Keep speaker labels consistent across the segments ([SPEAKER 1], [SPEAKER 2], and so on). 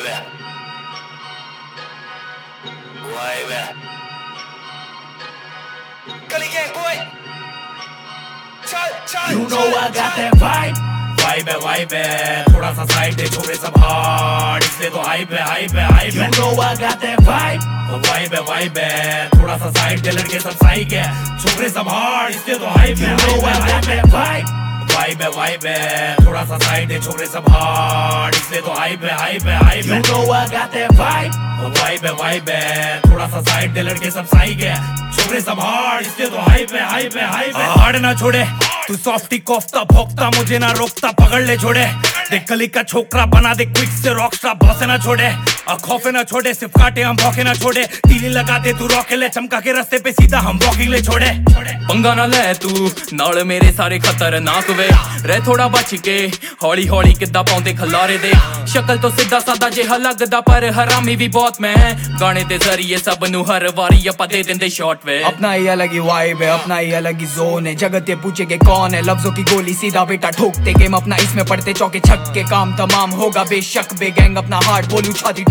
[SPEAKER 1] You know I got that vibe. Vibe है, थोड़ा सा साइड दे छोरे सब हार्ड, इसलिए तो हाइप है. You know I got that vibe. Vibe है, थोड़ा सा साइड दे लड़के सब साइक है, छोरे सब हार्ड, इसलिए तो हाइप है. You know I got that vibe. Vibe है, थोड़ा सा साइड दे छोरे सब हार्ड, इसलिए तो हाइप है. You know I got that vibe. Vibe है, थोड़ा सा साइड दे लड़के सब साइक है, छोरे सब हार्ड, इसलिए तो हाइप है. हार्ड ना छोड़े तू सॉफ्टी कोफ्ता भोगता, मुझे ना रोकता, पकड़ ले छोड़े. देख कली का छोकरा बना दे क्विक से रॉकस्टार, भौसे ना छोड़े और खौफे ना छोड़े, सिर्फ काटे हम भौके ना छोड़े. तीली लगा दे तू रॉके ले, चमका के रास्ते पे सीधा हम वॉकिंग ले छोड़े.
[SPEAKER 2] पंगा ना ले तू नाल मेरे सारे खतरनाक वे, रह थोड़ा बच के हौली हौली किद्दा पाउंदे खलारे दे. शक्ल तो सीधा सादा जिहा लगदा पर हरामी भी बहुत मैं, गाने दे जरिए सब नु हर वारी अपा दे देंदे शॉट वे.
[SPEAKER 3] अपना ही अलग ही वाइब है, अपना ही अलग ही जोन है, जगत ये पूछे के कौन है, लफ्जों की गोली सीधा बेटा ठोकते गेम अपना, इसमें पड़ते चौके छक्के, काम तमाम होगा बेशक बे. गैंग अपना हार्ड बोलू छाती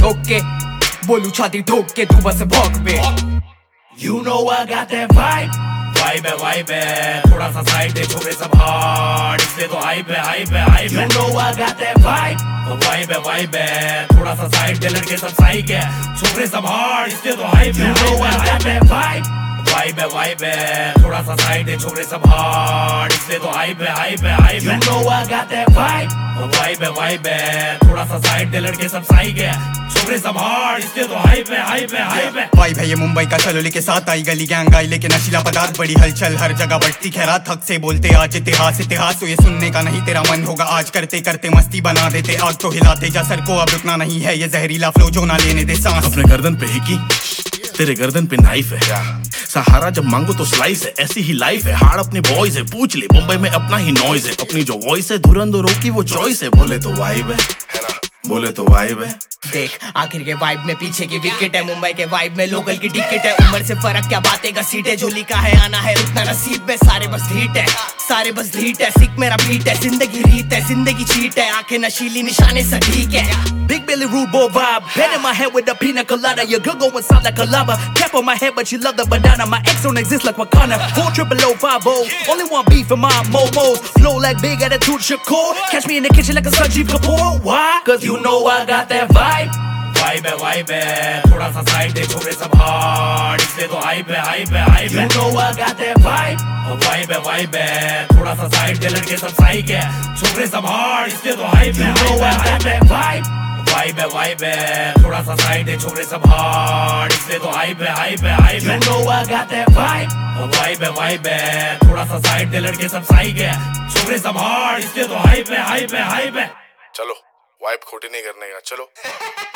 [SPEAKER 3] ठोक के तू बस भौंक बे.
[SPEAKER 1] You know I got that vibe. Vibe है, थोड़ा सा साइड दे छोरे सब हार्ड, इसलिए तो हाइप है. You know I got that vibe. Vibe है, थोड़ा सा साइड दे लड़के सब साइक है, छोरे सब हार्ड, इसलिए तो हाइप है. You know I got that vibe. Vibe है, थोड़ा सा साइड दे छोरे सब हार्ड, इसलिए तो हाइप है. You know I got that vibe. Vibe है, थोड़ा सा साइड दे लड़के सब साइक है, छोरे सब हार्ड, इसलिए तो हाइप है.
[SPEAKER 4] वाइब है ये मुंबई का, चलो लेके साथ आई गली गैंग आई लेके नशीला पदार्थ, बड़ी हलचल हर जगह बढ़ती खैरात, थक से बोलते आज इतिहास तो ये सुनने का नहीं तेरा मन होगा आज, करते करते मस्ती बना देते आग तो हिलाते जा सर को, अब रुकना नहीं है ये जहरीला फ्लो जो ना लेने दे सांस.
[SPEAKER 5] अपने गर्दन पे हिकी, तेरे गर्दन पे नाइफ है, सहारा जब मांगो तो स्लाइस है, ऐसी ही लाइफ है. हार्ड अपने बॉयज है, पूछ ले मुंबई में अपना ही नॉइज है, अपनी जो वॉइस है धुरंधरों की वो चॉइस है. बोले तो वाइब है ना, बोले तो वाइब है.
[SPEAKER 3] देख आखिर के वाइब में पीछे की विकेट है, मुंबई के वाइब में लोकल की टिकट है. उम्र से फर्क क्या बातें का सीट है, जो लिखा है आना है रुकना नसीब में, सारे बस ढीट है, सिक मेरा बीट है, जिंदगी रीत है, जिंदगी चीट है, आंखें नशीली निशाने सटीक है.
[SPEAKER 1] Big Billy rude boy vibe, head in my head with a pina colada. Your girl going sound like a lava. Cap on my head, but she love the banana. My ex don't exist like Wakanda. 40050, only one beef for my momos. Flow like big attitude Shakur. Catch me in the kitchen like a Sanjeev Kapoor. Why? Cause you know I got that vibe. Vibe है, थोड़ा सा side दे छोरे सब hard, इसलिए तो hype है. You know I got that vibe. Vibe है, थोड़ा सा साइड दे लड़के सब साइक है, छोरे सब हार्ड, इसलिए तो हाइप है. You know I got that vibe. Vibe है, थोड़ा सा साइड दे छोरे सब हार्ड, इसलिए तो हाइप है. You know I got that vibe. Vibe है, थोड़ा सा साइड दे लड़के सब साइक है, छोरे सब हार्ड, इसलिए तो हाइप है.
[SPEAKER 5] चलो वाइब खोटी नहीं करने का, चलो.